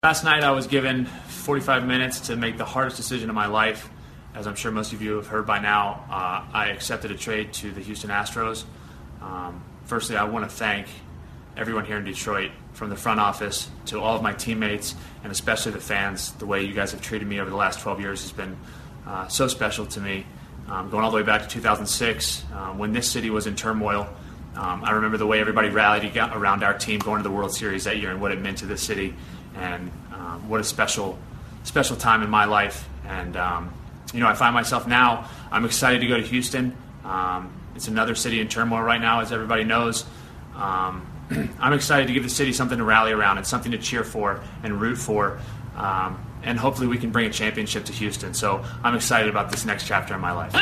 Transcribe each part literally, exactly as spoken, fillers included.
Last night I was given forty-five minutes to make the hardest decision of my life. As I'm sure most of you have heard by now, uh, I accepted a trade to the Houston Astros. Um, firstly, I want to thank everyone here in Detroit, from the front office to all of my teammates, and especially the fans. The way you guys have treated me over the last twelve years has been uh, so special to me. Um, going all the way back to two thousand six, uh, when this city was in turmoil, um, I remember the way everybody rallied around our team going to the World Series that year and what it meant to this city. And um, what a special, special time in my life. And, um, you know, I find myself now, I'm excited to go to Houston. Um, it's another city in turmoil right now, as everybody knows. Um, I'm excited to give the city something to rally around and something to cheer for and root for. Um, and hopefully we can bring a championship to Houston. So I'm excited about this next chapter in my life.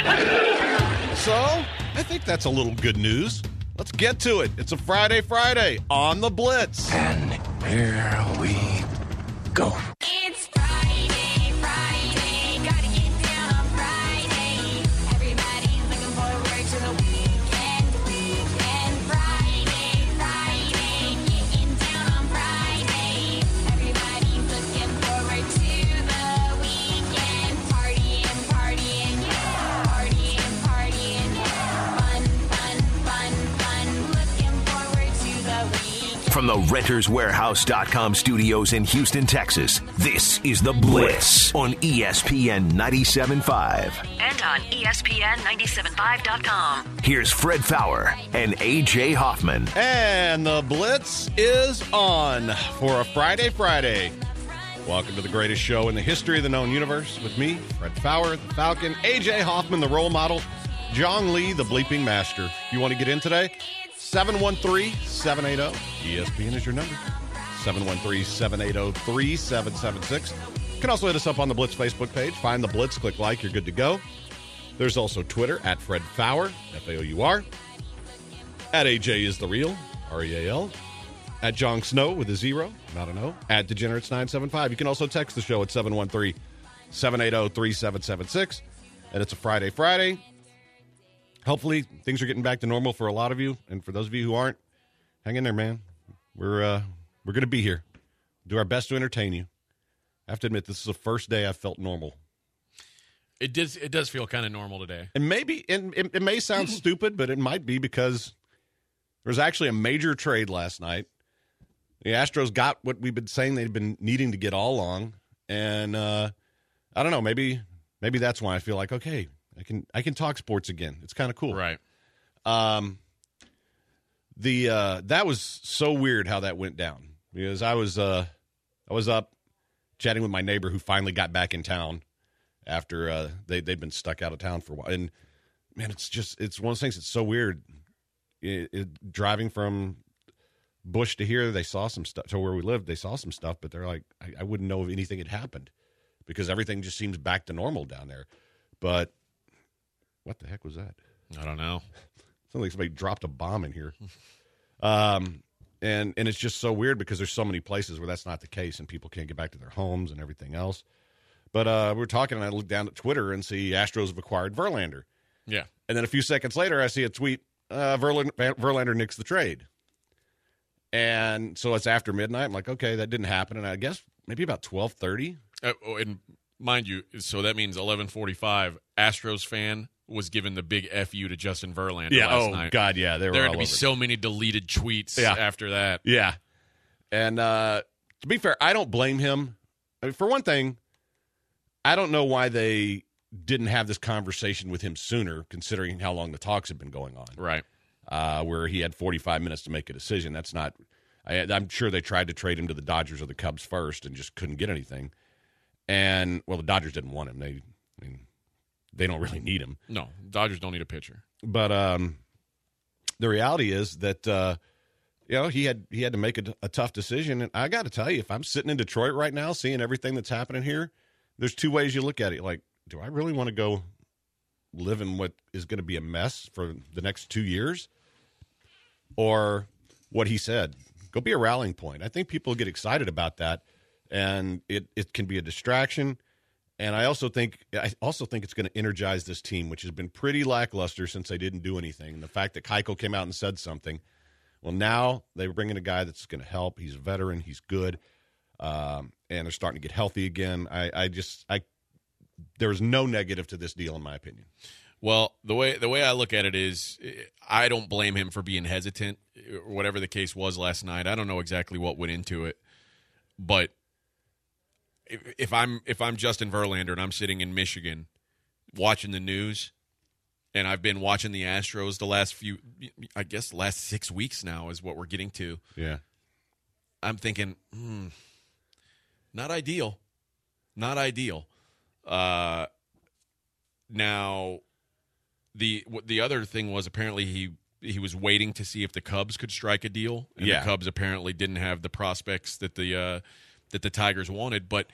So I think that's a little good news. Let's get to it. It's a Friday Friday on the Blitz. And here we go. It's Friday, Friday, gotta get down on Friday. Everybody's looking forward to the weekend, weekend. Friday, Friday, getting down on Friday. Everybody's looking forward to the weekend. Partying, partying, partying, partying. Fun, fun, fun, fun. Looking forward to the weekend. From the Renters Warehouse dot com studios in Houston, Texas, this is The Blitz on E S P N ninety-seven point five. And on E S P N ninety-seven point five dot com. Here's Fred Faour and A J Hoffman. And the Blitz is on for a Friday Friday. Welcome to the greatest show in the history of the known universe with me, Fred Faour, the Falcon, A J Hoffman, the role model, John Lee, the bleeping master. If you want to get in today, seven one three, seven eight zero, E S P N is your number. seven one three, seven eight zero, three seven seven six. You can also hit us up on the Blitz Facebook page. Find the Blitz, click like, you're good to go. There's also Twitter, at Fred Faour, F A O U R. At A J is the real, R E A L. At John Snow with a zero, not an O. At Degenerates nine seven five. You can also text the show at seven one three, seven eight zero, three seven seven six. And it's a Friday Friday. Hopefully, things are getting back to normal for a lot of you. And for those of you who aren't, hang in there, man. We're uh, we're going to be here. Do our best to entertain you. I have to admit, this is the first day I've felt normal. It does It does feel kind of normal today. And maybe, and it, it may sound stupid, but it might be because there was actually a major trade last night. The Astros got what we've been saying they've been needing to get all along. And uh, I don't know, maybe maybe that's why I feel like, okay, I can I can talk sports again. It's kind of cool. Right. Um, the uh, that was so weird how that went down, because I was uh, I was up chatting with my neighbor who finally got back in town after uh, they they'd been stuck out of town for a while. And man, it's just it's one of those things that's so weird. It, it, driving from Bush to here, they saw some stuff. To where we lived, they saw some stuff, but they're like, I, I wouldn't know if anything had happened because everything just seems back to normal down there. But what the heck was that? I don't know. Sounds like somebody dropped a bomb in here. Um, and and it's just so weird because there's so many places where that's not the case and people can't get back to their homes and everything else. But uh, we were talking, and I look down at Twitter and see Astros have acquired Verlander. Yeah. And then a few seconds later, I see a tweet, uh, Verlander, Verlander nicks the trade. And so it's after midnight. I'm like, okay, that didn't happen. And I guess maybe about twelve thirty. Uh, oh, and mind you, so that means eleven forty-five, Astros fan was given the big F you to Justin Verlander Yeah, last oh, night. God, yeah. They were there had all to be over so many deleted tweets Yeah. after that. Yeah. And uh, to be fair, I don't blame him. I mean, for one thing, I don't know why they didn't have this conversation with him sooner, considering how long the talks have been going on. Right. Uh, where he had forty-five minutes to make a decision. That's not I, – I'm sure they tried to trade him to the Dodgers or the Cubs first and just couldn't get anything. And, well, the Dodgers didn't want him. They I mean, they don't really need him. No, Dodgers don't need a pitcher. But um, the reality is that uh, you know he had he had to make a, a tough decision. And I got to tell you, if I'm sitting in Detroit right now, seeing everything that's happening here, there's two ways you look at it. Like, do I really want to go live in what is going to be a mess for the next two years? Or what he said, go be a rallying point. I think people get excited about that, and it, it can be a distraction. And I also think I also think it's going to energize this team, which has been pretty lackluster since they didn't do anything. And the fact that Keuchel came out and said something, well, now they bring in a guy that's going to help. He's a veteran. He's good. Um, and they're starting to get healthy again. I, I just I there's no negative to this deal in my opinion. Well, the way the way I look at it is, I don't blame him for being hesitant, or whatever the case was last night. I don't know exactly what went into it, but if, if I'm if I'm Justin Verlander and I'm sitting in Michigan watching the news, and I've been watching the Astros the last few, I guess, the last six weeks now is what we're getting to. Yeah, I'm thinking, hmm, not ideal, not ideal. Uh, now. The the other thing was apparently he he was waiting to see if the Cubs could strike a deal, and yeah. the Cubs apparently didn't have the prospects that the uh, that the Tigers wanted. But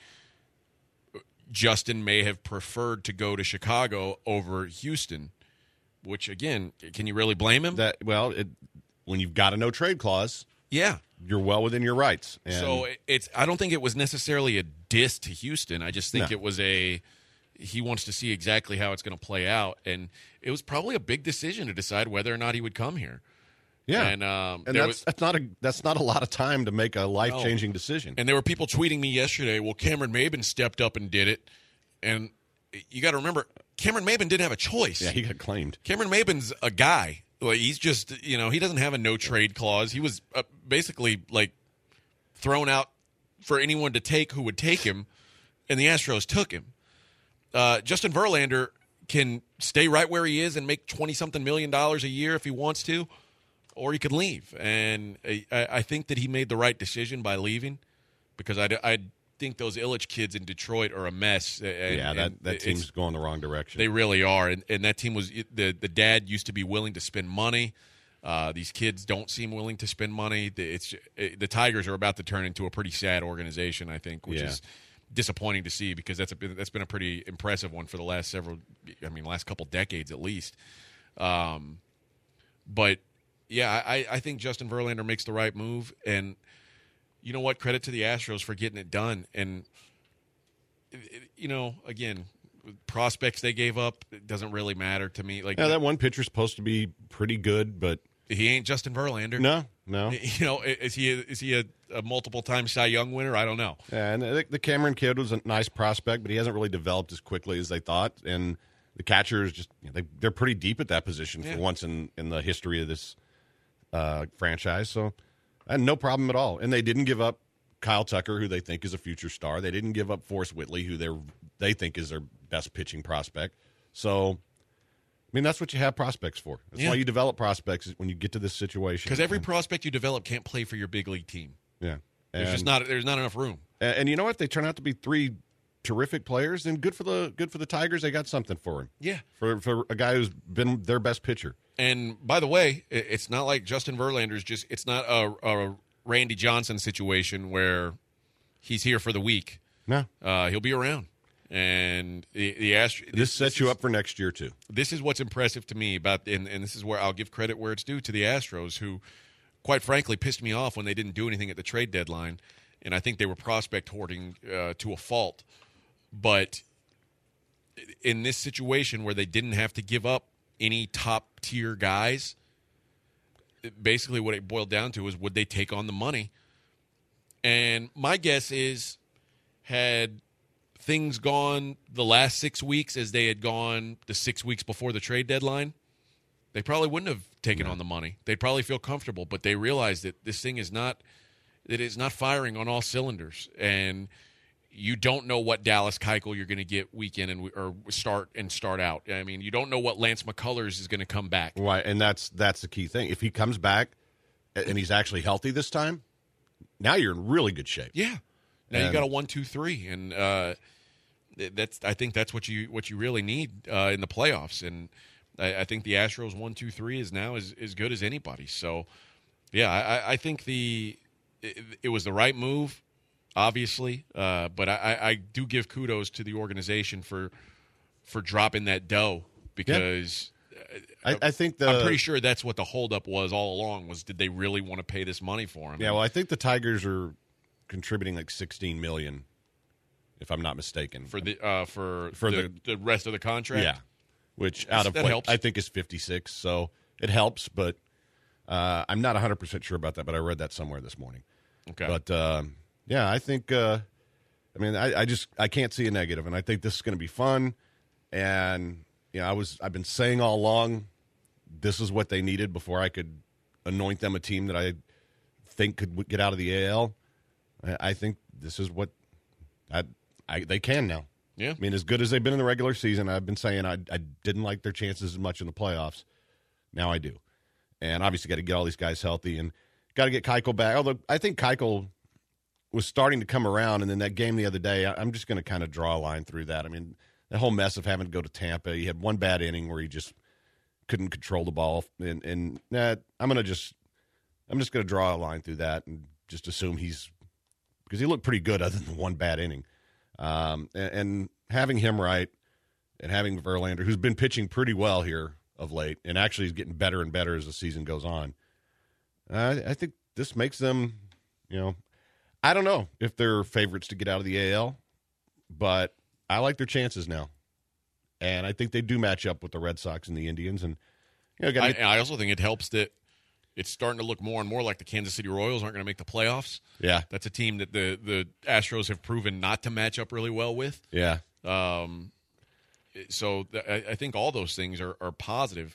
Justin may have preferred to go to Chicago over Houston, which again, can you really blame him? That well, it, when you've got a no trade clause, yeah, you're well within your rights. And so it's I don't think it was necessarily a diss to Houston. I just think No. it was a. He wants to see exactly how it's going to play out, and it was probably a big decision to decide whether or not he would come here. yeah, and um, and there that's was, that's not a that's not a lot of time to make a life changing decision. and there were people tweeting me yesterday. Well, Cameron Maben stepped up and did it, and you got to remember, Cameron Maben didn't have a choice. yeah, he got claimed. Cameron Maben's a guy. Like, he's just, you know, he doesn't have a no trade clause. He was uh, basically like thrown out for anyone to take who would take him, and the Astros took him. Uh, Justin Verlander can stay right where he is and make twenty-something million dollars a year if he wants to, or he could leave. And I, I think that he made the right decision by leaving, because I, I think those Illich kids in Detroit are a mess. And, yeah, that, and that it's- team's going the wrong direction. They really are. And, and that team was the, – the dad used to be willing to spend money. Uh, these kids don't seem willing to spend money. It's it, the Tigers are about to turn into a pretty sad organization, I think, which Yeah. is – disappointing to see, because that's a that's been a pretty impressive one for the last several, I mean, last couple decades at least. Um, but yeah, I, I think Justin Verlander makes the right move, and you know what? Credit to the Astros for getting it done. And it, it, you know, again, prospects they gave up, it doesn't really matter to me. Like, yeah, that one pitcher's supposed to be pretty good, but he ain't Justin Verlander. no, no. You know, is he a, is he a, a multiple-time Cy Young winner? I don't know. Yeah, and the, the Cameron kid was a nice prospect, but he hasn't really developed as quickly as they thought. And the catchers just you know, they they're pretty deep at that position Yeah. for once in, in the history of this uh, franchise. So, and no problem at all. And they didn't give up Kyle Tucker, who they think is a future star. They didn't give up Forrest Whitley, who they they think is their best pitching prospect. So, I mean, that's what you have prospects for. That's Yeah. why you develop prospects, is when you get to this situation. Because every prospect you develop can't play for your big league team. yeah, There's And- just not there's not enough room. And, and you know what? They turn out to be three terrific players, and good for the good for the Tigers. They got something for him. Yeah. For for a guy who's been their best pitcher. And by the way, it- it's not like Justin Verlander's just it's not a, a Randy Johnson situation where he's here for the week. No, Uh, he'll be around. And the the Astros this sets you up for next year too. This is what's impressive to me about, and, and this is where I'll give credit where it's due to the Astros, who, quite frankly, pissed me off when they didn't do anything at the trade deadline, and I think they were prospect hoarding uh, to a fault. But in this situation where they didn't have to give up any top tier guys, basically what it boiled down to is, would they take on the money? And my guess is, had things gone the last six weeks as they had gone the six weeks before the trade deadline, they probably wouldn't have taken on the money. They'd probably feel comfortable, but they realized that this thing is not that it's not firing on all cylinders, and you don't know what Dallas Keuchel you're going to get week in and or start and start out. I mean, you don't know what Lance McCullers is going to come back. Right, and that's that's the key thing. If he comes back and he's actually healthy this time, now you're in really good shape. Yeah. Now you And- got a one, two, three, and uh, that's. I think that's what you what you really need uh, in the playoffs. And I, I think the Astros one, two, three is now as, as good as anybody. So, yeah, I, I think the it, it was the right move, obviously. Uh, but I, I do give kudos to the organization for for dropping that dough, because I, I think the I'm pretty sure that's what the holdup was all along. Was did they really want to pay this money for him? yeah. Well, I think the Tigers are contributing like sixteen million dollars, if I'm not mistaken, for the uh, for For the, the rest of the contract. yeah, which out of that what helps. I think is fifty-six. So it helps, but uh, I'm not one hundred percent sure about that. But I read that somewhere this morning. Okay. But um, yeah, I think uh, I mean, I, I just I can't see a negative, and I think this is going to be fun. And you know, I was I've been saying all along, this is what they needed before I could anoint them a team that I think could get out of the A L. I, I think this is what I, I they can now. Yeah. I mean, as good as they've been in the regular season, I've been saying I, I didn't like their chances as much in the playoffs. Now I do. And obviously got to get all these guys healthy and got to get Keuchel back. Although I think Keuchel was starting to come around, and then that game the other day, I'm just going to kind of draw a line through that. I mean, the whole mess of having to go to Tampa, he had one bad inning where he just couldn't control the ball. And, and nah, I'm going to just I'm just going to draw a line through that and just assume he's – because he looked pretty good other than one bad inning. Um, and, and having him right and having Verlander, who's been pitching pretty well here of late, and actually is getting better and better as the season goes on, uh, I think this makes them, you know, I don't know if they're favorites to get out of the A L, but I like their chances now. And I think they do match up with the Red Sox and the Indians. And you know, gotta I, get, I also think it helps that it's starting to look more and more like the Kansas City Royals aren't going to make the playoffs. yeah, That's a team that the, the Astros have proven not to match up really well with. yeah. Um, so th- I, I think all those things are, are positive.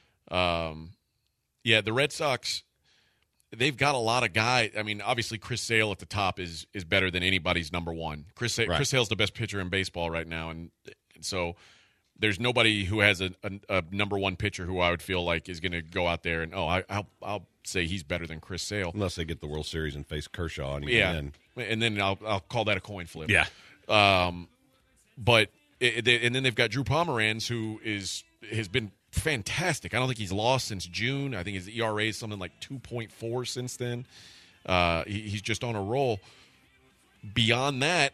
Um, yeah, the Red Sox, they've got a lot of guys. I mean, obviously Chris Sale at the top is is better than anybody's number one. Chris Sa- Right. Chris Sale's the best pitcher in baseball right now, and, and so there's nobody who has a, a, a number one pitcher who I would feel like is going to go out there and, oh, I, I'll, I'll say he's better than Chris Sale. Unless they get the World Series and face Kershaw. And even Yeah, then. and then I'll I'll call that a coin flip. Yeah. Um, but it, they, and then they've got Drew Pomeranz, who is has been fantastic. I don't think he's lost since June. I think his E R A is something like two point four since then. Uh, he, he's just on a roll. Beyond that,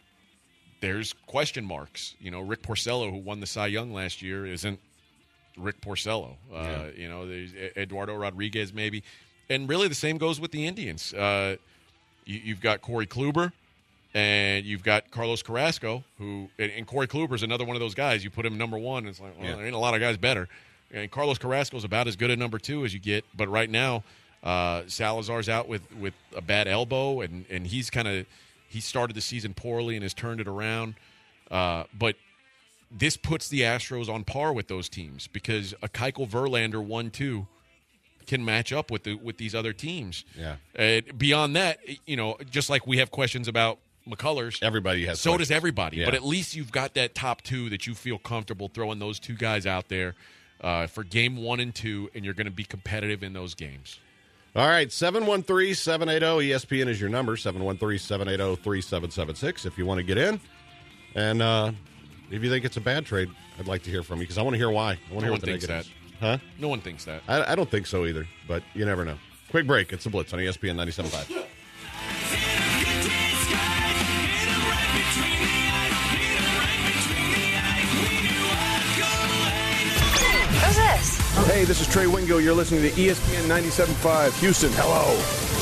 there's question marks. You know, Rick Porcello, who won the Cy Young last year, isn't Rick Porcello. Uh, Yeah. You know, there's Eduardo Rodriguez maybe. And really the same goes with the Indians. Uh, you, you've got Corey Kluber, and you've got Carlos Carrasco, who – and Corey Kluber is another one of those guys. You put him number one, and it's like, well, Yeah. there ain't a lot of guys better. And Carlos Carrasco is about as good at number two as you get. But right now, uh, Salazar's out with, with a bad elbow, and, and he's kind of – he started the season poorly and has turned it around. Uh, but this puts the Astros on par with those teams because a Keuchel Verlander one two can match up with the with these other teams. Yeah. Uh, beyond that, you know, just like we have questions about McCullers, Everybody has so questions. does everybody. Yeah. But at least you've got that top two that you feel comfortable throwing those two guys out there uh, for game one and two, and you're going to be competitive in those games. All right, seven one three, seven eight zero, E S P N is your number, seven one three, seven eight zero, three seven seven six if you want to get in. And uh, if you think it's a bad trade, I'd like to hear from you because I want to hear why. I want to No hear one what the thinks negative that. is. Huh? No one thinks that. I, I don't think so either, but you never know. Quick break. It's the Blitz on E S P N ninety-seven point five. Who's this? Hey, this is Trey Wingo. You're listening to E S P N ninety-seven point five. Houston, hello.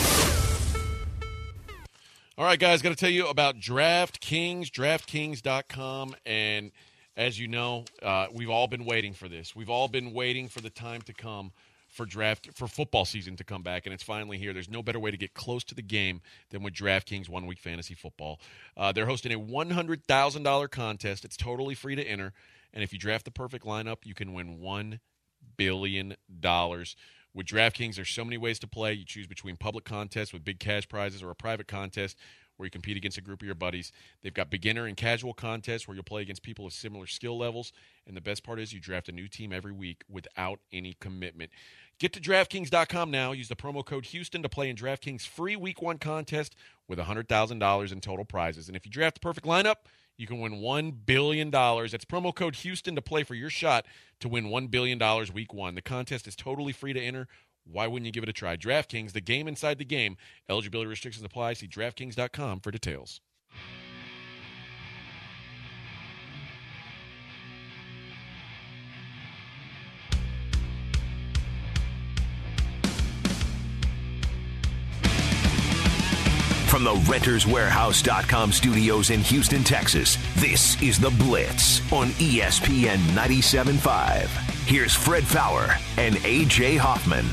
All right, guys, got to tell you about DraftKings, DraftKings dot com. And as you know, uh, we've all been waiting for this. We've all been waiting for the time to come for draft for football season to come back, and it's finally here. There's no better way to get close to the game than with DraftKings One Week Fantasy Football. Uh, they're hosting a one hundred thousand dollars contest. It's totally free to enter, and if you draft the perfect lineup, you can win one billion dollars. With DraftKings, there's so many ways to play. You choose between public contests with big cash prizes or a private contest where you compete against a group of your buddies. They've got beginner and casual contests where you'll play against people of similar skill levels. And the best part is you draft a new team every week without any commitment. Get to DraftKings dot com now. Use the promo code Houston to play in DraftKings' free Week one contest with one hundred thousand dollars in total prizes. And if you draft the perfect lineup, you can win one billion dollars. That's promo code Houston to play for your shot to win one billion dollars Week one. The contest is totally free to enter. Why wouldn't you give it a try? DraftKings, the game inside the game. Eligibility restrictions apply. See DraftKings dot com for details. From the Renters Warehouse dot com studios in Houston, Texas, this is The Blitz on E S P N ninety-seven point five. Here's Fred Fowler and A J Hoffman.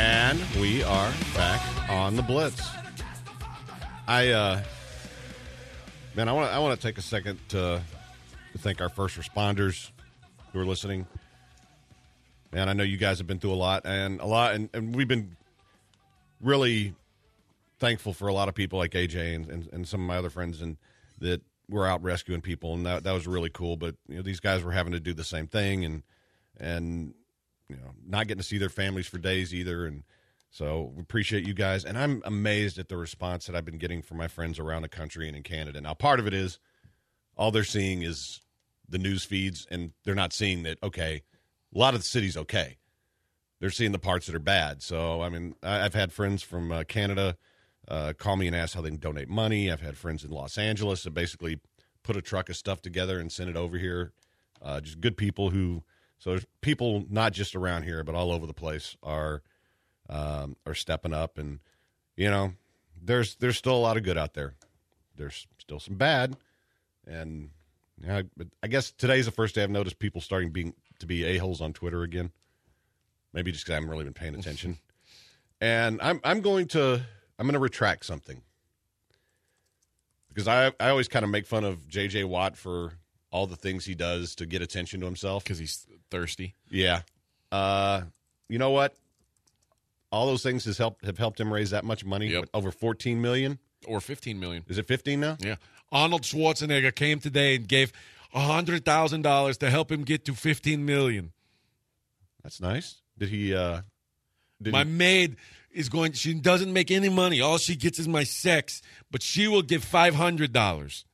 And we are back on the Blitz. I uh, Man, I want to I want to take a second to, to thank our first responders who are listening. Man, I know you guys have been through a lot, and a lot, and, and we've been really thankful for a lot of people like A J and, and, and some of my other friends, and that were out rescuing people, and that that was really cool. But you know, these guys were having to do the same thing, and and you know, not getting to see their families for days either, and so we appreciate you guys. And I'm amazed at the response that I've been getting from my friends around the country and in Canada. Now, part of it is all they're seeing is the news feeds, and they're not seeing that, okay, a lot of the city's okay. They're seeing the parts that are bad. So, I mean, I, I've had friends from uh, Canada uh, call me and ask how they can donate money. I've had friends in Los Angeles that basically put a truck of stuff together and send it over here. Uh, just good people who – so there's people not just around here but all over the place are um, are stepping up. And, you know, there's there's still a lot of good out there. There's still some bad. And yeah, but I guess today's the first day I've noticed people starting being to be a-holes on Twitter again. Maybe just because I haven't really been paying attention. And I'm I'm going to I'm going to retract something, because I I always kind of make fun of J J Watt for all the things he does to get attention to himself because he's thirsty. Yeah, uh, you know what? All those things has helped have helped him raise that much money. Yep. What, over fourteen million or fifteen million. Is it fifteen now? Yeah. Arnold Schwarzenegger came today and gave a hundred thousand dollars to help him get to fifteen million. That's nice. Did he? Uh, did my he... maid is going. She doesn't make any money. All she gets is my sex, but she will give five hundred dollars.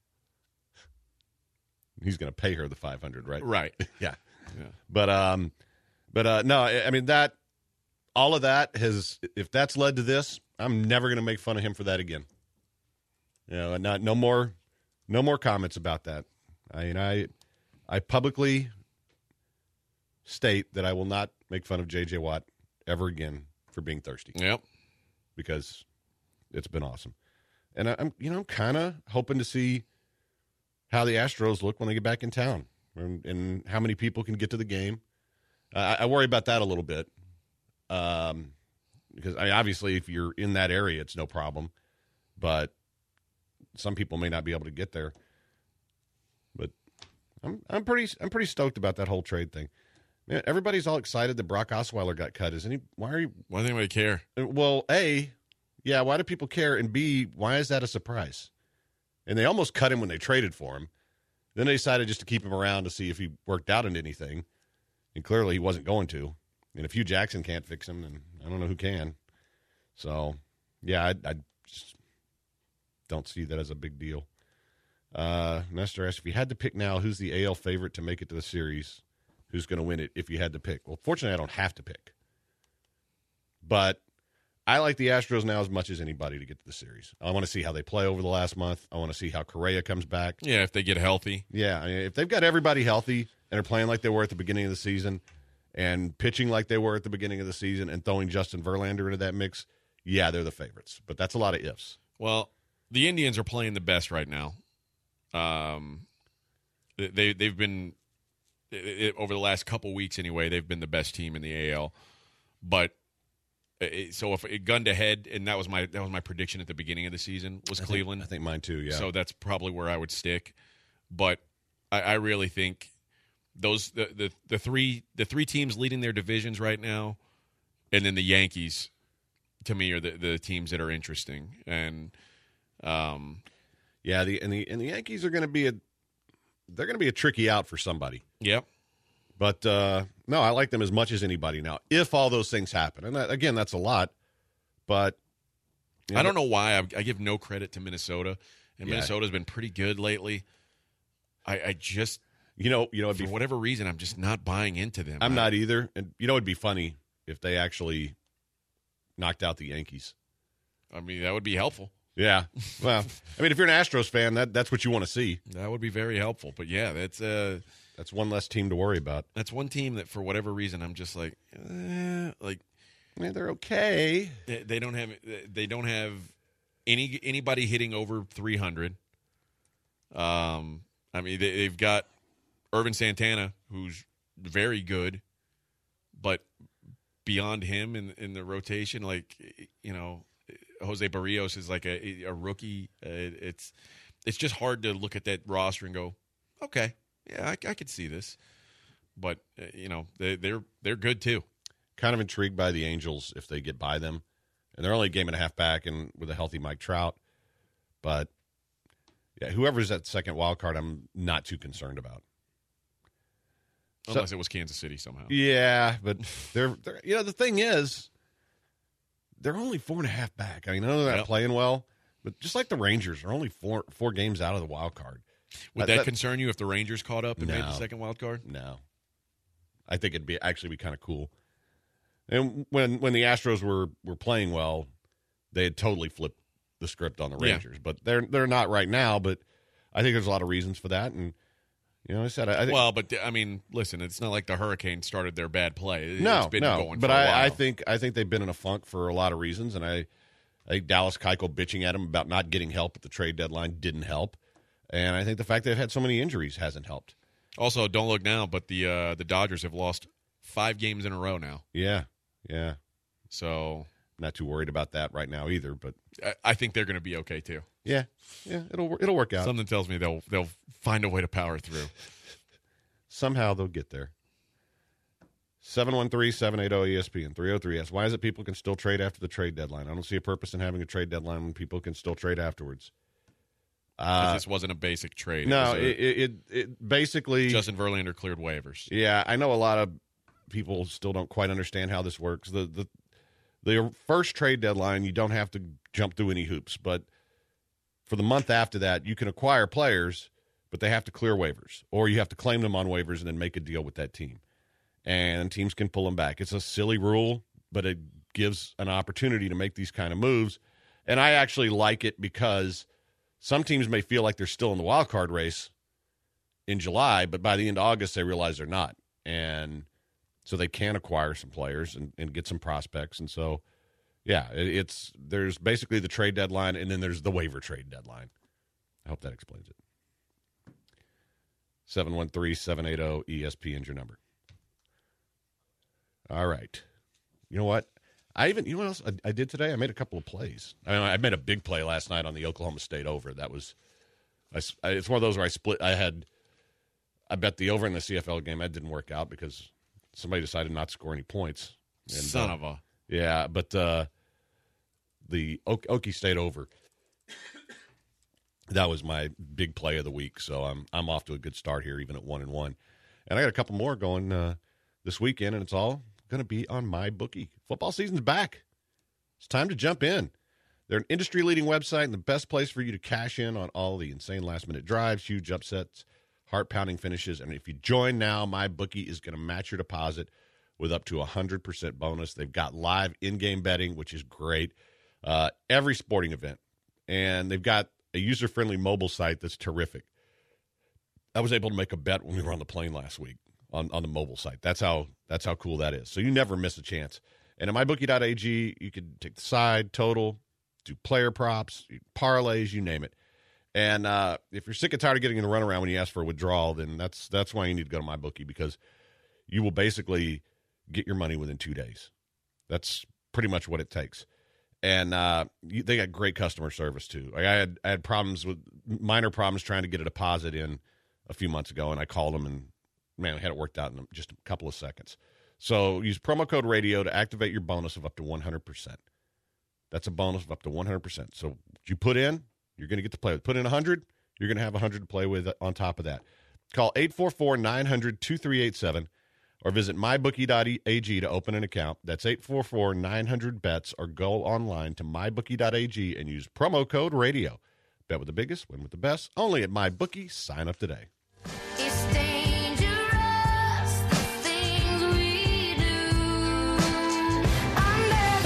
He's going to pay her the five hundred, right? Right. yeah. Yeah. But um, but uh, no, I I mean that. All of that has. If that's led to this, I'm never going to make fun of him for that again. You know, and not no more, no more comments about that. I mean, I, I publicly state that I will not make fun of J J Watt ever again for being thirsty. Yep. Because it's been awesome. And I, I'm, you know, I'm kind of hoping to see how the Astros look when they get back in town, and, and how many people can get to the game. Uh, I, I worry about that a little bit. Um, because I mean, obviously if you're in that area, it's no problem, but some people may not be able to get there. But I'm, I'm pretty, I'm pretty stoked about that whole trade thing. Man, everybody's all excited that Brock Osweiler got cut. Is any why are you? Why does anybody care? Well, A, yeah, why do people care? And B, why is that a surprise? And they almost cut him when they traded for him. Then they decided just to keep him around to see if he worked out into anything. And clearly he wasn't going to. And if Hugh Jackson can't fix him, then I don't know who can. So, yeah, I, I just don't see that as a big deal. Uh, Nestor asked, if you had to pick now, who's the A L favorite to make it to the series? Who's going to win it if you had to pick? Well, fortunately, I don't have to pick. But I like the Astros now as much as anybody to get to the series. I want to see how they play over the last month. I want to see how Correa comes back. Yeah, if they get healthy. Yeah, I mean, if they've got everybody healthy and are playing like they were at the beginning of the season and pitching like they were at the beginning of the season and throwing Justin Verlander into that mix, yeah, they're the favorites. But that's a lot of ifs. Well, the Indians are playing the best right now. Um, they they've been it, it, over the last couple weeks anyway. They've been the best team in the A L. But it, so if it gunned ahead, and that was my that was my prediction at the beginning of the season was I think- Cleveland. I think mine too. Yeah. So that's probably where I would stick. But I, I really think those the, the the three the three teams leading their divisions right now, and then the Yankees, to me, are the, the teams that are interesting. And um, yeah, the and the and the Yankees are going to be a they're going to be a tricky out for somebody. Yep. But uh, no, I like them as much as anybody now. If all those things happen, and that, again, that's a lot. But you know, I don't know why I, I give no credit to Minnesota, and Yeah. Minnesota's been pretty good lately. I, I just You know, you know, it'd for be, whatever reason, I'm just not buying into them. I'm I- not either. And you know, it'd be funny if they actually knocked out the Yankees. I mean, that would be helpful. Yeah. Well, I mean, if you're an Astros fan, that that's what you want to see. That would be very helpful. But yeah, that's uh, That's one less team to worry about. that's one team that for whatever reason I'm just like, eh, like I mean, they're okay. they, they don't have they don't have any anybody hitting over three hundred. Um, I mean, they, they've got Irvin Santana, who's very good, but beyond him in in the rotation, like you know, Jose Barrios is like a a rookie. Uh, it's it's just hard to look at that roster and go, okay, yeah, I, I could see this. But, uh, you know, they, they're they're good too. Kind of intrigued by the Angels if they get by them. And they're only a game and a half back and with a healthy Mike Trout. But, yeah, whoever's that second wild card, I'm not too concerned about. Unless So- it was Kansas City somehow. Yeah, but they're, they're you know, the thing is, they're only four and a half back. I mean, I know they're not Yep. playing well, but just like the Rangers, they're only four four games out of the wild card. Would Uh, that, that- concern you if the Rangers caught up and made the No. second wild card? No. I think it'd be actually be kind of cool. And when when the Astros were, were playing well, they had totally flipped the script on the Yeah. Rangers. But they're they're not right now, but I think there's a lot of reasons for that. And, you know, I said, I think. Well, but, I mean, listen, it's not like the Hurricanes started their bad play. no, It's been no. going but for a I, while. I think I think they've been in a funk for a lot of reasons. And I, I think Dallas Keuchel bitching at him about not getting help at the trade deadline didn't help. And I think the fact they've had so many injuries hasn't helped. Also, don't look now, but the uh, the Dodgers have lost five games in a row now. Yeah, yeah. So Not too worried about that right now either. But, I, I think they're going to be okay, too. yeah, yeah, it'll it'll work out. Something tells me they'll they'll find a way to power through. Somehow they'll get there. seven one three, seven eight zero, E S P N, three oh three S. Why is it people can still trade after the trade deadline? I don't see a purpose in having a trade deadline when people can still trade afterwards. 'Cause Uh, this wasn't a basic trade. no, was a- it, it, it basically. Justin Verlander cleared waivers. Yeah, I know a lot of people still don't quite understand how this works. The, the, the first trade deadline, you don't have to jump through any hoops. But for the month after that, you can acquire players, but they have to clear waivers. Or you have to claim them on waivers and then make a deal with that team. And teams can pull them back. It's a silly rule, but it gives an opportunity to make these kind of moves. And I actually like it because some teams may feel like they're still in the wild card race in July, but by the end of August, they realize they're not. And so they can acquire some players and, and get some prospects. And so, yeah, it, it's there's basically the trade deadline, and then there's the waiver trade deadline. I hope that explains it. seven one three, seven eight zero, E S P N is your number. All right. You know what? I even, you know what else I, I did today? I made a couple of plays. I mean, I made a big play last night on the Oklahoma State over. That was, I, I- it's one of those where I split. I had, I bet the over in the C F L game. That didn't work out because somebody decided not to score any points. And, Son uh, of a. Yeah, but uh, the o- Okie State over, that was my big play of the week. So I'm I'm off to a good start here, even at one and one. And I got a couple more going uh, this weekend, and it's all going to be on MyBookie. Football season's back. It's time to jump in. They're an industry-leading website and the best place for you to cash in on all the insane last-minute drives, huge upsets, heart-pounding finishes. And if you join now, MyBookie is going to match your deposit with up to a one hundred percent bonus. They've got live in-game betting, which is great. Uh, every sporting event. And they've got a user-friendly mobile site that's terrific. I was able to make a bet when we were on the plane last week on, on the mobile site. That's how that's how cool that is. So you never miss a chance. And at my bookie dot a g, you can take the side, total, do player props, parlays, you name it. And uh, if you're sick and tired of getting in the runaround when you ask for a withdrawal, then that's that's why you need to go to MyBookie, because you will basically get your money within two days. That's pretty much what it takes. And uh, you, they got great customer service, too. Like I had I had problems with minor problems trying to get a deposit in a few months ago, and I called them, and, man, I had it worked out in just a couple of seconds. So use promo code radio to activate your bonus of up to one hundred percent. That's a bonus of up to one hundred percent. So you put in, you're going to get to play with. Put in one hundred, you're going to have one hundred to play with on top of that. Call eight four four, nine hundred, two three eight seven or visit my bookie dot a g to open an account. That's eight four four, nine hundred, B E T S, or go online to my bookie dot a g and use promo code radio. Bet with the biggest, win with the best. Only at MyBookie. Sign up today. It's dangerous, the things we do. Under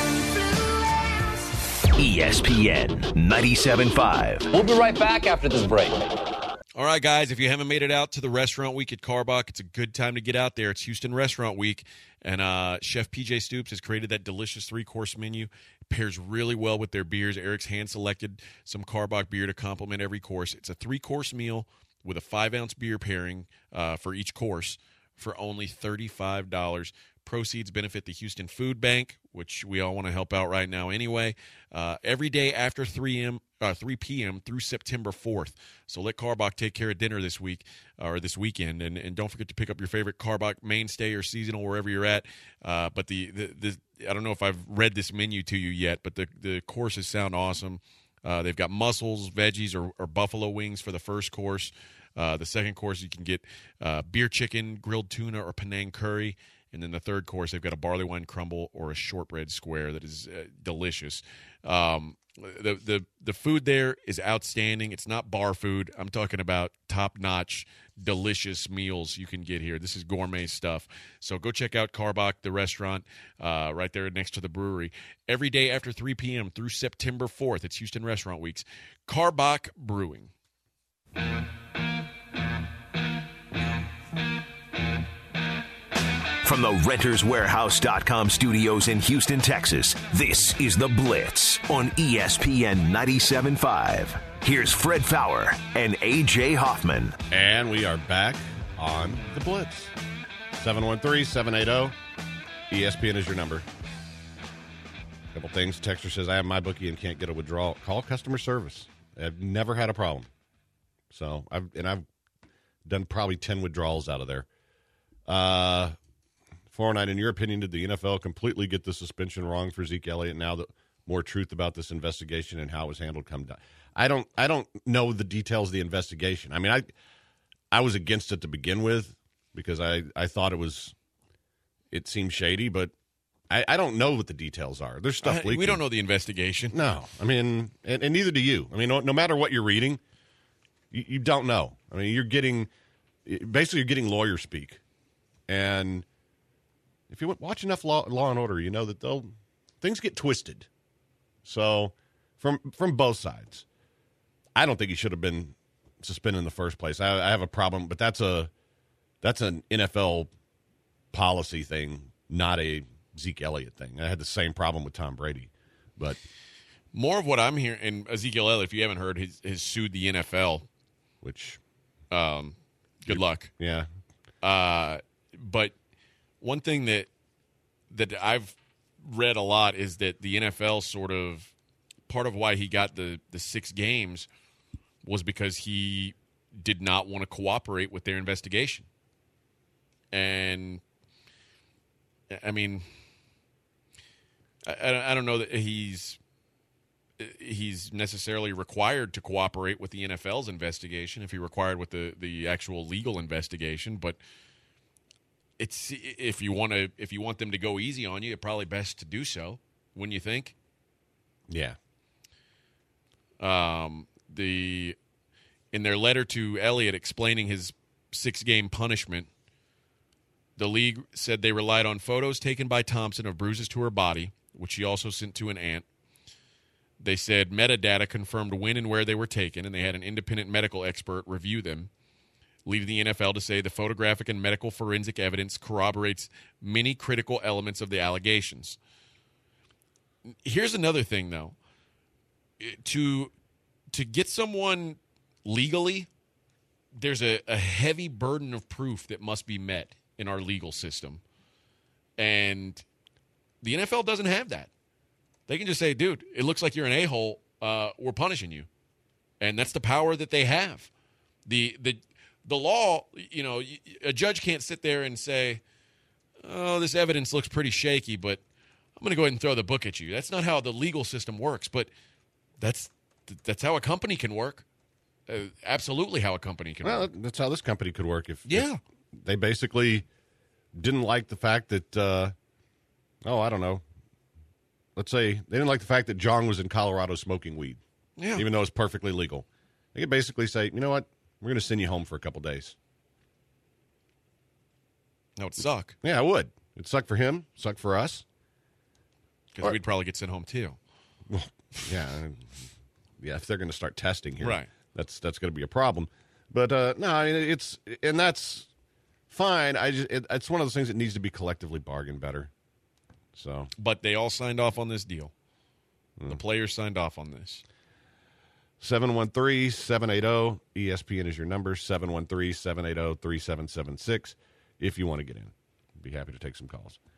the influence. E S P N ninety-seven point five. We'll be right back after this break. All right, guys, if you haven't made it out to the restaurant week at Carbach, it's a good time to get out there. It's Houston Restaurant Week, and uh, Chef P J Stoops has created that delicious three-course menu. It pairs really well with their beers. Eric's hand-selected some Carbach beer to complement every course. It's a three-course meal with a five-ounce beer pairing uh, for each course for only thirty-five dollars. Proceeds benefit the Houston Food Bank, which we all want to help out right now anyway. Uh, every day after three a.m. Uh, three p.m. through September fourth. So let Karbach take care of dinner this week or this weekend, and, and don't forget to pick up your favorite Karbach mainstay or seasonal wherever you're at. Uh, but the, the the I don't know if I've read this menu to you yet, but the the courses sound awesome. Uh, they've got mussels, veggies, or, or buffalo wings for the first course. Uh, the second course you can get uh, beer chicken, grilled tuna, or Penang curry. And then the third course, they've got a barley wine crumble or a shortbread square that is uh, delicious. Um, the the the food there is outstanding. It's not bar food. I'm talking about top-notch, delicious meals you can get here. This is gourmet stuff. So go check out Karbach, the restaurant, uh, right there next to the brewery. Every day after three p.m. through September fourth, it's Houston Restaurant Weeks. Karbach Brewing. From the Renters Warehouse dot com studios in Houston, Texas, this is The Blitz on E S P N ninety-seven point five. Here's Fred Faour and A J Hoffman. And we are back on The Blitz. seven one three, seven eight zero. E S P N is your number. A couple things. Texter says, I have my bookie and can't get a withdrawal. Call customer service. I've never had a problem. So, I've and I've done probably ten withdrawals out of there. Uh... four oh nine, in your opinion, did the N F L completely get the suspension wrong for Zeke Elliott now that more truth about this investigation and how it was handled come down? I don't I don't know the details of the investigation. I mean, I I was against it to begin with because I, I thought it was it seemed shady, but I, I don't know what the details are. There's stuff Uh, leaking. we don't know the investigation. No. I mean, and, and neither do you. I mean, no, no matter what you're reading, you, you don't know. I mean, you're getting basically you're getting lawyer speak. And if you watch enough Law, Law and Order, you know that they'll things get twisted. So, from from both sides, I don't think he should have been suspended in the first place. I, I have a problem, but that's a that's an N F L policy thing, not a Zeke Elliott thing. I had the same problem with Tom Brady, but more of what I'm hearing, and Ezekiel Elliott, if you haven't heard, has, has sued the N F L. Which, um, good luck. Yeah, uh, but. One thing that that I've read a lot is that the N F L sort of part of why he got the, the six games was because he did not want to cooperate with their investigation. And, I mean, I, I don't know that he's he's necessarily required to cooperate with the N F L's investigation if he required with the, the actual legal investigation, but it's if you want to if you want them to go easy on you, it's probably best to do so. Wouldn't you think? Yeah. Um, the in their letter to Elliott explaining his six-game punishment, the league said they relied on photos taken by Thompson of bruises to her body, which she also sent to an aunt. They said metadata confirmed when and where they were taken, and they had an independent medical expert review them, leading the N F L to say the photographic and medical forensic evidence corroborates many critical elements of the allegations. Here's another thing, though. To to get someone legally, there's a, a heavy burden of proof that must be met in our legal system. And the N F L doesn't have that. They can just say, dude, it looks like you're an a-hole. Uh, we're punishing you. And that's the power that they have. The the The law, you know, a judge can't sit there and say, oh, this evidence looks pretty shaky, but I'm going to go ahead and throw the book at you. That's not how the legal system works, but that's that's how a company can work. Uh, absolutely how a company can well, work. that's how this company could work. If, Yeah. if they basically didn't like the fact that, uh, oh, I don't know. Let's say they didn't like the fact that John was in Colorado smoking weed, Yeah. even though it's perfectly legal. They could basically say, you know what? We're going to send you home for a couple days. That would suck, Yeah, it would. It'd suck for him, suck for us. because we'd probably get sent home too. Well, yeah. Yeah, if they're going to start testing here. Right. That's that's going to be a problem. But, uh, no, I mean, it's – and that's fine. I just it, it's one of those things that needs to be collectively bargained better. So, But they all signed off on this deal. The players signed off on this. seven one three, seven eight zero, E S P N is your number, seven one three, seven eight zero, three seven seven six, if you want to get in. I'd be happy to take some calls.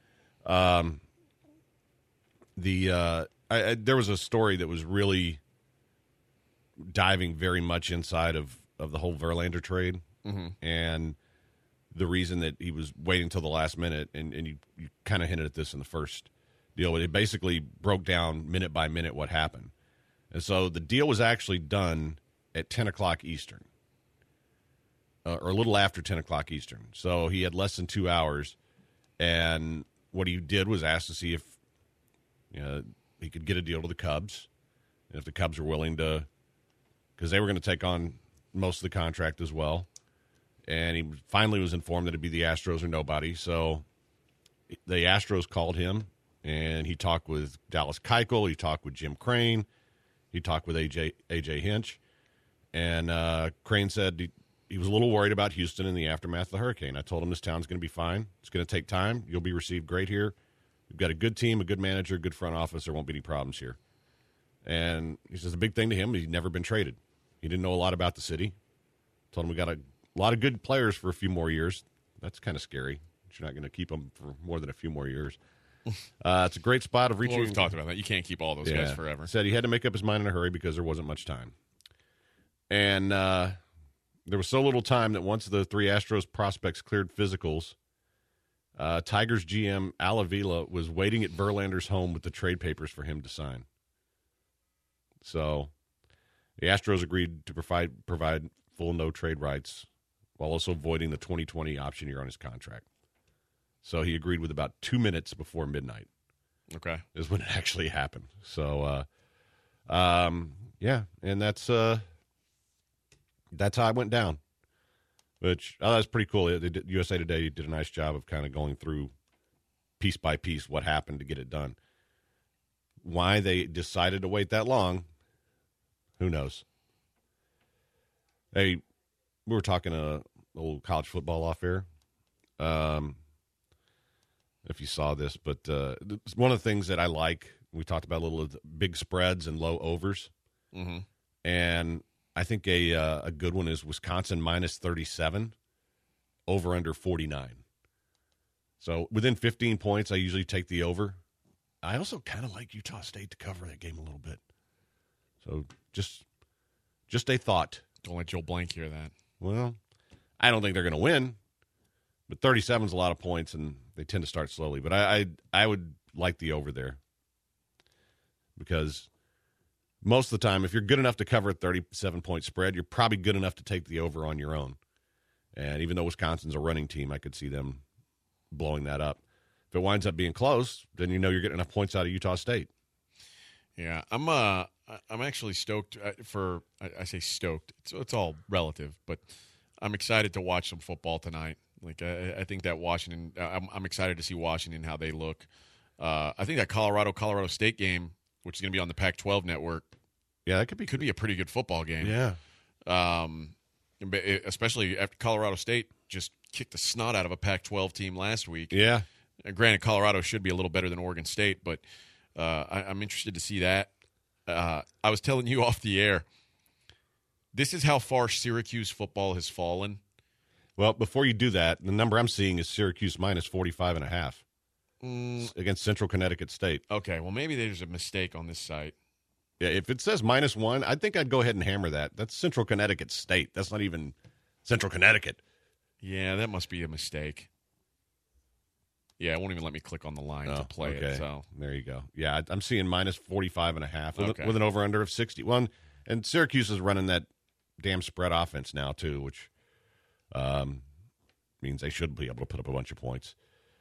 Um, the uh, I, I, there was a story that was really diving very much inside of, of the whole Verlander trade, Mm-hmm. and the reason that he was waiting until the last minute, and, and you, you kind of hinted at this in the first deal, but it basically broke down minute by minute what happened. And so the deal was actually done at ten o'clock Eastern, uh, or a little after ten o'clock Eastern. So he had less than two hours, and what he did was ask to see if you know, he could get a deal to the Cubs, and if the Cubs were willing to, because they were going to take on most of the contract as well. And he finally was informed that it'd be the Astros or nobody. So the Astros called him, and he talked with Dallas Keuchel. He talked with Jim Crane. He talked with A J A J Hinch. And uh, Crane said he, he was a little worried about Houston in the aftermath of the hurricane. I told him this town's going to be fine. It's going to take time. You'll be received great here. We've got a good team, a good manager, a good front office. There won't be any problems here. And he says the big thing to him, he'd never been traded. He didn't know a lot about the city. Told him we got a A lot of good players for a few more years. That's kind of scary. You're not going to keep them for more than a few more years. Uh, it's a great spot of reaching. Well, we've talked about that. You can't keep all those Yeah. guys forever. Said he had to make up his mind in a hurry because there wasn't much time. And uh, there was so little time that once the three Astros prospects cleared physicals, uh, Tigers G M Al Avila was waiting at Verlander's home with the trade papers for him to sign. So the Astros agreed to provide provide full no-trade rights while also voiding the twenty twenty option year on his contract. So he agreed with about two minutes before midnight Okay. is when it actually happened. So, uh, um, yeah, and that's uh, that's how it went down, which I thought was pretty cool. They did, U S A Today did a nice job of kind of going through piece by piece what happened to get it done. Why they decided to wait that long, who knows? Hey, we were talking a little college football off air. Um, if you saw this, but uh, it's one of the things that I like, we talked about a little of the big spreads and low overs. Mm-hmm. And I think a uh, a good one is Wisconsin minus thirty-seven, over under forty-nine. So within fifteen points, I usually take the over. I also kind of like Utah State to cover that game a little bit. So just just a thought. Don't let Joe Blank hear that. Well, I don't think they're going to win, but thirty-seven is a lot of points, and they tend to start slowly. But I, I, I would like the over there because most of the time, if you're good enough to cover a thirty-seven point spread, you're probably good enough to take the over on your own. And even though Wisconsin's a running team, I could see them blowing that up. If it winds up being close, then you know you're getting enough points out of Utah State. Yeah, I'm. Uh, I'm actually stoked for. I, I say stoked. It's, it's all relative, but I'm excited to watch some football tonight. Like I, I think that Washington. I'm, I'm excited to see Washington how they look. Uh, I think that Colorado Colorado State game, which is going to be on the Pac twelve network, Yeah, that could be could be a pretty good football game. Yeah. Um, especially after Colorado State just kicked the snot out of a Pac twelve team last week. Yeah. Uh, granted, Colorado should be a little better than Oregon State, but uh, I, I'm interested to see that. Uh, I was telling you off the air, this is how far Syracuse football has fallen. Well, before you do that, the number I'm seeing is Syracuse minus forty-five and a half Mm, against Central Connecticut State. okay, well, maybe there's a mistake on this site. Yeah, if it says minus one, I think I'd go ahead and hammer that. That's Central Connecticut State. That's not even Central Connecticut. Yeah, that must be a mistake. Yeah, it won't even let me click on the line to Oh, play okay. it. So There you go. Yeah, I- I'm seeing minus forty-five and a half with, Okay. with an over-under of sixty-one. And Syracuse is running that damn spread offense now, too, which um, means they should be able to put up a bunch of points.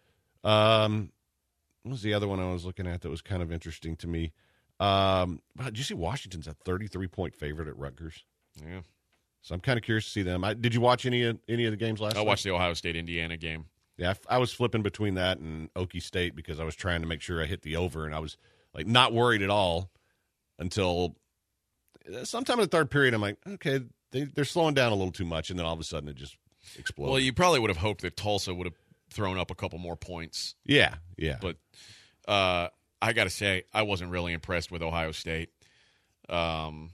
Um, what was the other one I was looking at that was kind of interesting to me? Um, wow, did you see Washington's a thirty-three point favorite at Rutgers? yeah, So I'm kind of curious to see them. I, did you watch any of, any of the games last I night? watched the Ohio State Indiana game. Yeah, I, I was flipping between that and Okie State because I was trying to make sure I hit the over, and I was like not worried at all until sometime in the third period. I'm like, okay, they, they're slowing down a little too much, and then all of a sudden it just exploded. Well, you probably would have hoped that Tulsa would have thrown up a couple more points, yeah, yeah, but uh, I got to say, I wasn't really impressed with Ohio State. Um,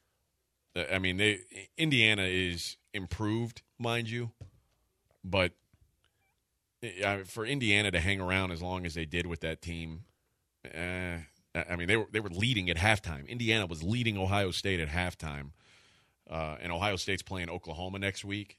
I mean, they Indiana is improved, mind you, but uh, for Indiana to hang around as long as they did with that team, uh, I mean, they were they were leading at halftime. Indiana was leading Ohio State at halftime, uh, and Ohio State's playing Oklahoma next week.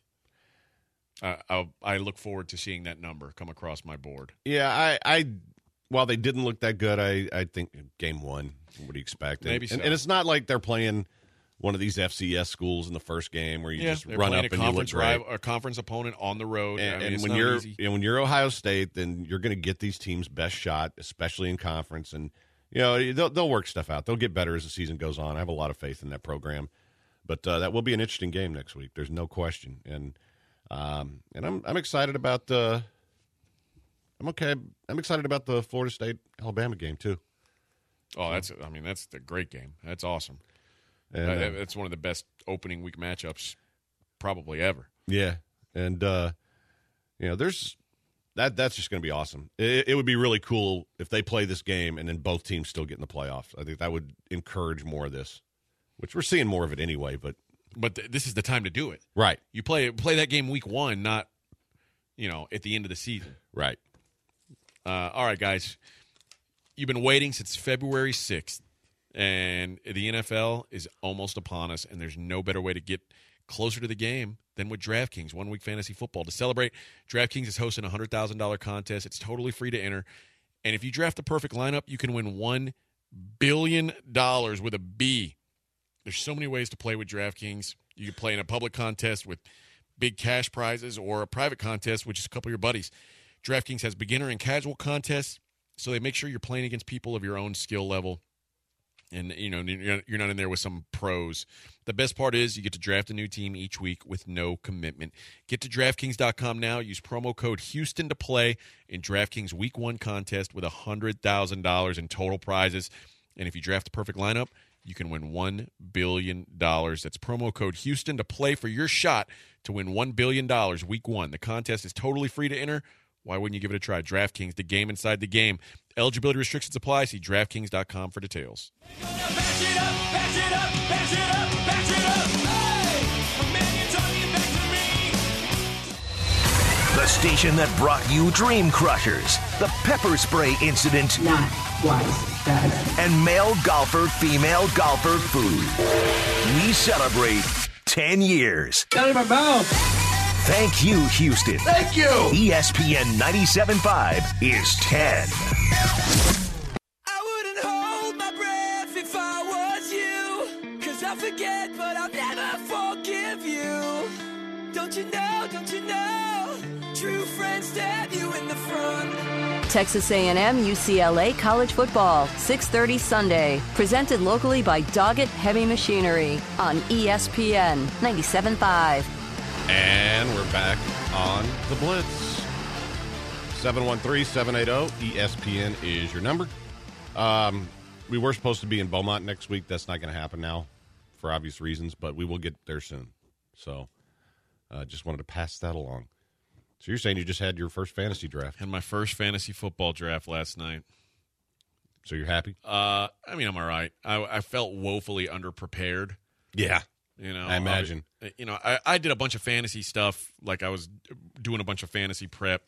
Uh, I, I look forward to seeing that number come across my board. Yeah, I, I while they didn't look that good, I, I think game one. What do you expect? Maybe and, so. and it's not like they're playing one of these F C S schools in the first game where you Yeah, just they're run playing up a and you look conference great. rival, a conference opponent on the road. And, I mean, and it's when not you're easy. and when you're Ohio State, then you're going to get these teams' best shot, especially in conference. And you know they'll they'll work stuff out. They'll get better as the season goes on. I have a lot of faith in that program. But uh, that will be an interesting game next week. There's no question. And um, and I'm I'm excited about the. I'm okay. I'm excited about the Florida State Alabama game too. Oh, that's I mean that's the great game. That's awesome. And, Uh, uh, that's one of the best opening week matchups probably ever. Yeah, and uh, you know, there's that. That's just going to be awesome. It, it would be really cool if they play this game and then both teams still get in the playoffs. I think that would encourage more of this, which we're seeing more of it anyway. But But th- this is the time to do it. right, You play play that game week one, not you know at the end of the season. right. Uh, all right, guys, you've been waiting since February sixth, and the N F L is almost upon us, and there's no better way to get closer to the game than with DraftKings, One Week Fantasy Football. To celebrate, DraftKings is hosting a one hundred thousand dollars contest. It's totally free to enter, and if you draft the perfect lineup, you can win one billion dollars with a B. There's so many ways to play with DraftKings. You can play in a public contest with big cash prizes or a private contest, which is a couple of your buddies. DraftKings has beginner and casual contests, so they make sure you're playing against people of your own skill level. And, you know, you're not in there with some pros. The best part is you get to draft a new team each week with no commitment. Get to DraftKings dot com now. Use promo code Houston to play in DraftKings Week one contest with one hundred thousand dollars in total prizes. And if you draft the perfect lineup, you can win one billion dollars. That's promo code Houston to play for your shot to win one billion dollars Week one. The contest is totally free to enter. Why wouldn't you give it a try? DraftKings, the game inside the game. Eligibility restrictions apply. See DraftKings dot com for details. The station that brought you Dream Crushers, the pepper spray incident, Not twice as and male golfer, female golfer food. We celebrate ten years. Got in my mouth. Thank you, Houston. Thank you. E S P N ninety-seven point five is ten. I wouldn't hold my breath if I was you. Cause I'll forget, but I'll never forgive you. Don't you know, don't you know? True friends stab you in the front. Texas A and M U C L A College Football, six thirty Sunday. Presented locally by Doggett Heavy Machinery on E S P N ninety-seven point five. And we're back on the Blitz. seven one three, seven eight zero, E S P N is your number. Um, we were supposed to be in Beaumont next week. That's not going to happen now for obvious reasons, but we will get there soon. So uh, just wanted to pass that along. So you're saying you just had your first fantasy draft. Had my first fantasy football draft last night. So you're happy? Uh, I mean, I'm all right. I, I felt woefully underprepared. Yeah. You know, I imagine. I, you know, I, I did a bunch of fantasy stuff. Like I was doing a bunch of fantasy prep.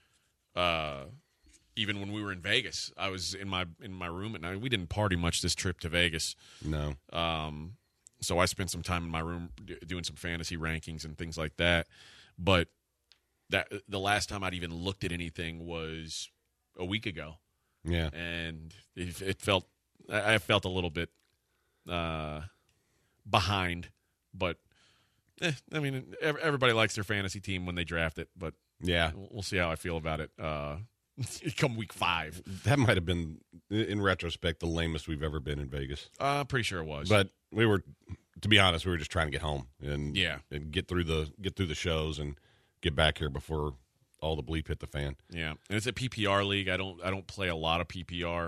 Uh, even when we were in Vegas, I was in my in my room at night. We didn't party much this trip to Vegas. No. Um, so I spent some time in my room d- doing some fantasy rankings and things like that. But that the last time I'd even looked at anything was a week ago. Yeah. And it, it felt I I felt a little bit uh, behind, but eh, I mean, ev- everybody likes their fantasy team when they draft it, but Yeah. we'll see how I feel about it uh, come week five. That might have been, in retrospect, the lamest we've ever been in Vegas. Uh, pretty sure it was. But we were, to be honest, we were just trying to get home and Yeah. and get through the get through the shows and get back here before all the bleep hit the fan. Yeah, and it's a P P R league. I don't I don't play a lot of P P R,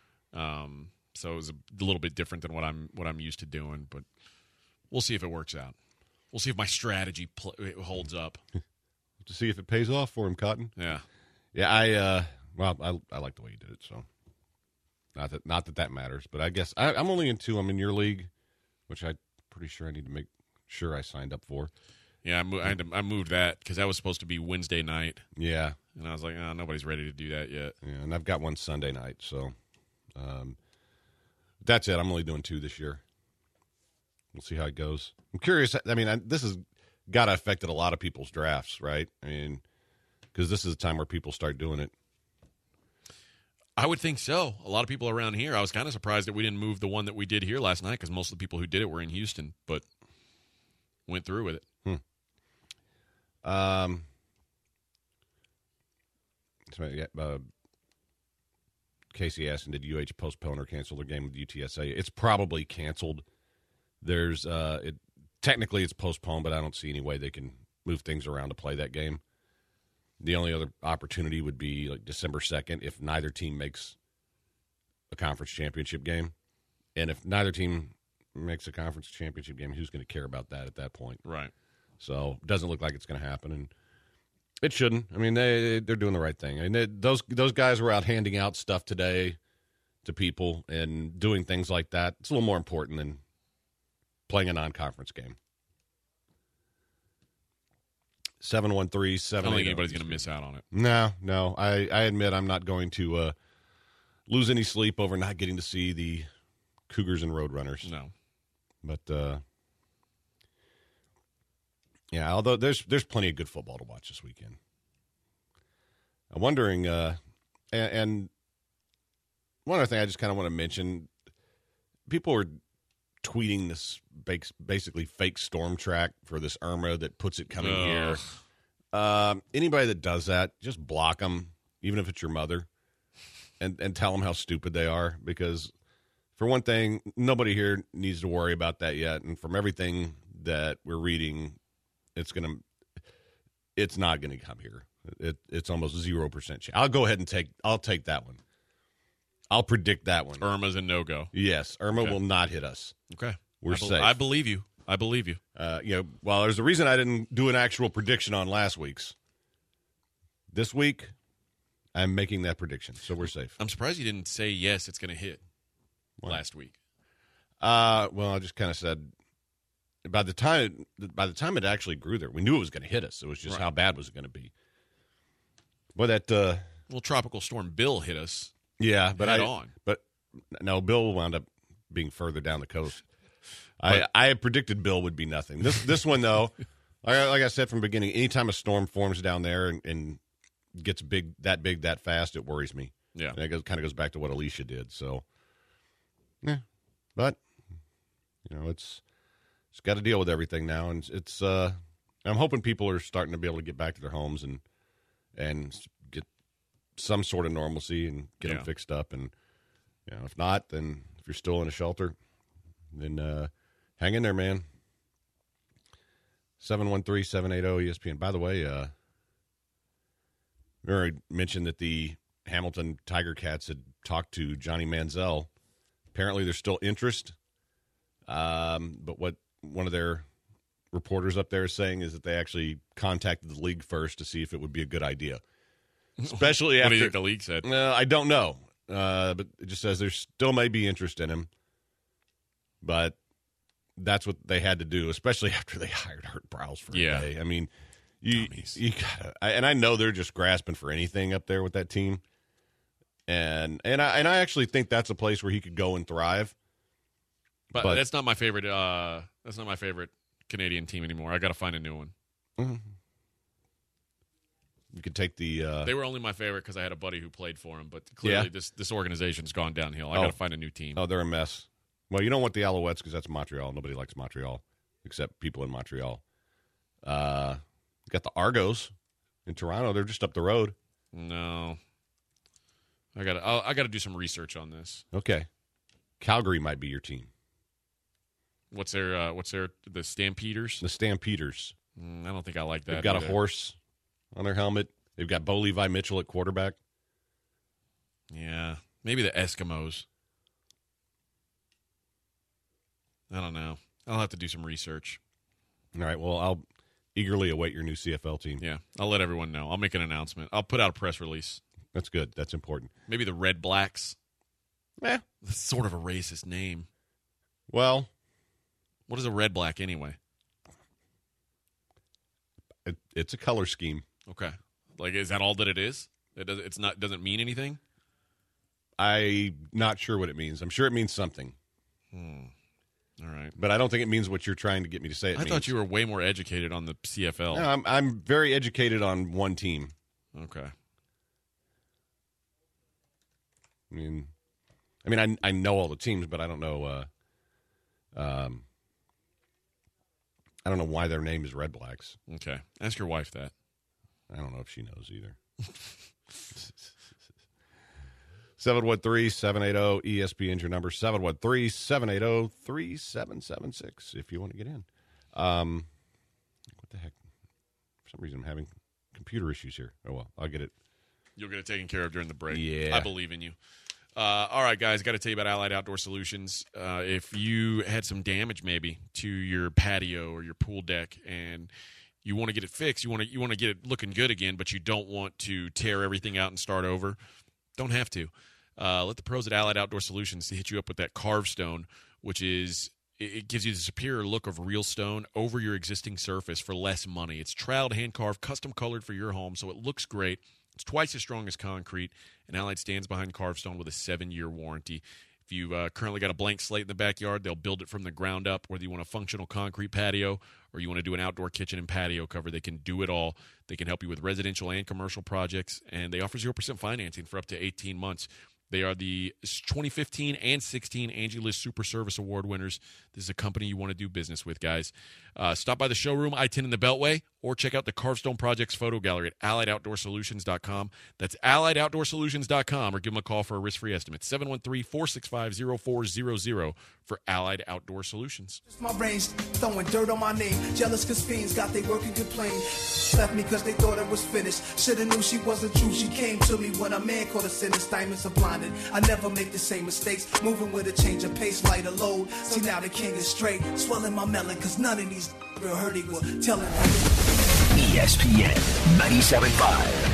um, so it was a little bit different than what I'm what I'm used to doing. But we'll see if it works out. We'll see if my strategy pl- holds up. To see if it pays off for him, Cotton. Yeah, Yeah, I uh, well, I I like the way you did it. So not that not that that matters, but I guess I, I'm only in two. I'm in your league, which I'm pretty sure I need to make sure I signed up for. Yeah, I, mo- I, had to, I moved that because that was supposed to be Wednesday night. Yeah. And I was like, oh, nobody's ready to do that yet. Yeah, and I've got one Sunday night, so um, that's it. I'm only doing two this year. We'll see how it goes. I'm curious. I mean, I, this has got to affected a lot of people's drafts, right? I mean, because this is a time where people start doing it. I would think so. A lot of people around here. I was kind of surprised that we didn't move the one that we did here last night because most of the people who did it were in Houston, but went through with it. Hmm. Um. So, yeah, uh, Casey asked, did U H postpone or cancel their game with U T S A? It's probably canceled. There's uh, it technically it's postponed, but I don't see any way they can move things around to play that game. The only other opportunity would be like December second if neither team makes a conference championship game. And if neither team makes a conference championship game, who's going to care about that at that point? Right. So it doesn't look like it's going to happen, and it shouldn't. I mean, they, they're doing the right thing. I mean, they, those, those guys were out handing out stuff today to people and doing things like that. It's a little more important than playing a non-conference game. seven one three, seven eight zero. I don't think anybody's going to miss out on it. No, no. I, I admit I'm not going to uh, lose any sleep over not getting to see the Cougars and Roadrunners. No. But, uh, yeah, although there's there's plenty of good football to watch this weekend. I'm wondering, uh, and, and one other thing I just kind of want to mention, people are tweeting this basically fake storm track for this Irma that puts it coming Ugh. here. Um, anybody that does that, just block them, even if it's your mother, and, and tell them how stupid they are. Because, for one thing, nobody here needs to worry about that yet. And from everything that we're reading, it's gonna, it's not going to come here. It, it's almost zero percent chance. I'll go ahead and take. I'll take that one. I'll predict that one. Irma's a no-go. Yes, Irma Okay. will not hit us. Okay. We're I be- safe. I believe you. I believe you. Uh, you know, well, there's a reason I didn't do an actual prediction on last week's. This week, I'm making that prediction, so we're safe. I'm surprised you didn't say yes, it's going to hit Why? last week. Uh, well, I just kind of said by the time by the time it actually grew there, we knew it was going to hit us. It was just Right. how bad was it going to be. But that, uh, Well, Tropical Storm Bill hit us. yeah, but Head I, on. but no, Bill wound up being further down the coast. I, I had predicted Bill would be nothing. This this one though, like, like I said from the beginning, anytime a storm forms down there and, and gets big that big that fast, it worries me. Yeah. And it goes, kind of goes back to what Alicia did. So, yeah, but you know, it's it's got to deal with everything now, and it's. Uh, I'm hoping people are starting to be able to get back to their homes and and get some sort of normalcy and get Yeah. them fixed up. And you know, if not, then if you're still in a shelter, then uh, hang in there, man. seven one three, seven eight zero E S P N. By the way, uh, we already mentioned that the Hamilton Tiger Cats had talked to Johnny Manziel. Apparently, there's still interest. Um, but what one of their reporters up there is saying is that they actually contacted the league first to see if it would be a good idea. Especially What after do you think the league said? Uh, I don't know. Uh, but it just says there still may be interest in him. But that's what they had to do, especially after they hired Hurt Browse for Yeah. a day. I mean, you, you gotta, I, and I know they're just grasping for anything up there with that team. And and I and I actually think that's a place where he could go and thrive. But, But- that's not my favorite. Uh, that's not my favorite Canadian team anymore. I got to find a new one. Mhm. You could take the. Uh, They were only my favorite because I had a buddy who played for him. But clearly, Yeah. this this organization's gone downhill. I Oh. got to find a new team. oh, they're a mess. Well, you don't want the Alouettes because that's Montreal. Nobody likes Montreal except people in Montreal. Uh, you got the Argos in Toronto. They're just up the road. No, I got to. I got to do some research on this. Okay, Calgary might be your team. What's their? Uh, what's their? The Stampeders. The Stampeders. Mm, I don't think I like that. They've got either. a horse on their helmet. They've got Bo Levi Mitchell at quarterback. Yeah, maybe the Eskimos. I don't know. I'll have to do some research. All right. Well, I'll eagerly await your new C F L team. Yeah, I'll let everyone know. I'll make an announcement. I'll put out a press release. That's good. That's important. Maybe the Red Blacks. Eh. That's sort of a racist name. Well, What is a Red Black anyway? It, it's a color scheme. Okay. Like, is that all that it is? It does, it's not doesn't mean anything? I'm not sure what it means. I'm sure it means something. Hmm. All right. But I don't think it means what you're trying to get me to say it I means. thought you were way more educated on the C F L. No, I'm, I'm very educated on one team. Okay. I mean, I mean, I I know all the teams, but I don't know. Uh, um, I don't know why their name is Red Blacks. Okay. Ask your wife that. I don't know if she knows either. seven one three, seven eight zero, E S P N is your number. seven one three, seven eight zero, three seven seven six if you want to get in. Um, what the heck? For some reason, I'm having computer issues here. Oh, well, I'll get it. You'll get it taken care of during the break. Yeah. I believe in you. Uh, all right, guys, got to tell you about Allied Outdoor Solutions. Uh, if you had some damage maybe to your patio or your pool deck and you want to get it fixed, you want to you want to get it looking good again, but you don't want to tear everything out and start over, don't have to. Uh, let the pros at Allied Outdoor Solutions hit you up with that carved stone, which is it gives you the superior look of real stone over your existing surface for less money. It's troweled, hand-carved, custom-colored for your home, so it looks great. It's twice as strong as concrete, and Allied stands behind carved stone with a seven-year warranty. If you've uh, currently got a blank slate in the backyard, they'll build it from the ground up, whether you want a functional concrete patio or you want to do an outdoor kitchen and patio cover. They can do it all. They can help you with residential and commercial projects, and they offer zero percent financing for up to eighteen months. They are the twenty fifteen and sixteen Angie List Super Service Award winners. This is a company you want to do business with, guys. Uh, stop by the showroom, I ten in the Beltway, or check out the Carved Stone Projects photo gallery at allied outdoor solutions dot com. That's allied outdoor solutions dot com, or give them a call for a risk-free estimate. seven one three, four six five, zero four zero zero for Allied Outdoor Solutions. My brains throwing dirt on my name. Jealous cause fiends got they work and complain. Left me cause they thought it was finished. Shoulda knew she wasn't true. She came to me when a man caught us in his diamonds are blinded. I never make the same mistakes. Moving with a change of pace, lighter load. See now the king is straight. Swelling my melon cause none of these real heard he was telling me. E S P N ninety-seven point five.